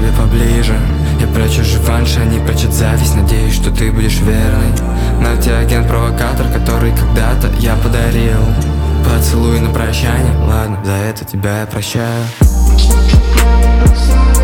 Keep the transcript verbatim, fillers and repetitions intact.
тебе поближе. Я прячу реванш, они прячут зависть. Надеюсь, что ты будешь верный. Но ты агент-провокатор, который когда-то я подарил. Поцелуй на прощание, ладно, за это тебя я прощаю.